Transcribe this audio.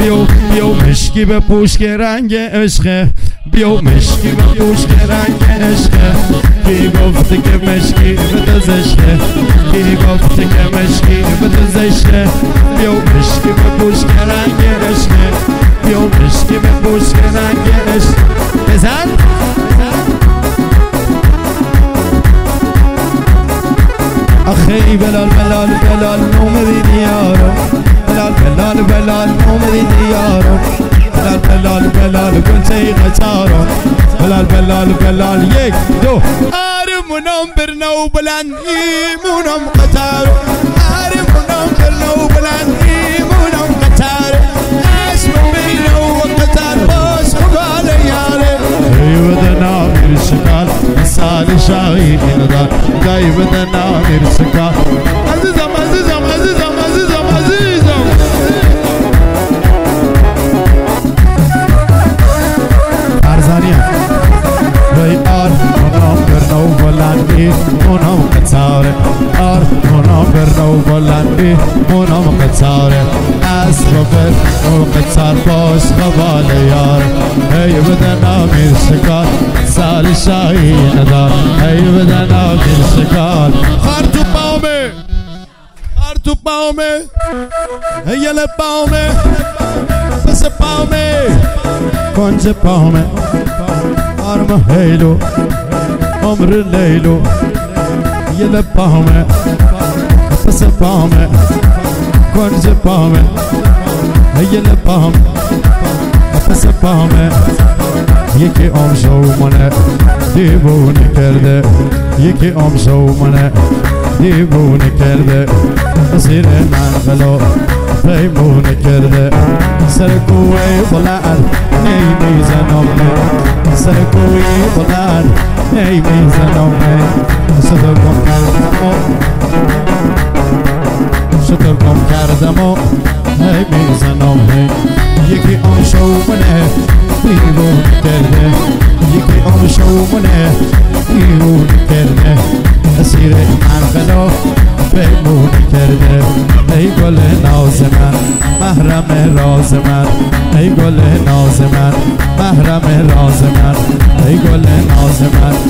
بیا مشکی به پوش که رنگ عشقه، بیا مشکی به پوش که رنگ عشقه. کی گفته که مشکی به دزشته، کی گفته که مشکی به دزشته. بیا مشکی به پوش که رنگ عشقه، بیا مشکی به پوش که رنگ عشق. بزن آخی بلال بلال بلال اومدی یارو، بلال بلال بلال اومدی یارو، بلال بلال بلال گلچه قطارو، بلال بلال بلال یک دو. آرمونم برنو بلند ایمونم قطارو، آرمونم برنو بلند ایمونم قطارو. اسم بینو و قطار باش خبال یاره. ایودنا میر شکال سال شاهی ندار، ایودنا میر شکال. عزیزم عزیزم عزیزم عزیزم عزیزم. ارزانیم وی آر منام برنو بلندی منام قطاره، آر منام برنو بلندی منام قطاره. اسب برنو قطار باش قبال یار. ای بدنا میر شکال سال شاهی ندار، ای بدنا میر شکال. خار تو پاومه، خار تو پاومه، هیل پاومه، بس پاومه، کنج پاومه. آرم هیلو عمر لیلو، یل پاومه، بس پاومه، کنج پاومه، هیل پاومه، بس پاومه. یکی آمشو منه دیوونه کرده، یکی آمشو منه دیوونه کرده. زیر من غلا پیمونه کرده. سرکوی بلند نمیزنم من، سرکوی بلند نمیزنم من. صدا گم کردم و صدا گم کردم و نمیزنم من. یکی آمشو منه دیوونه کرده، یکی آمشو منه دیوونه کرده. اسیر من غلا پیمونه کرده. ای گل ناز من محرم راز من، ای گل ناز من محرم راز من، ای گل ناز من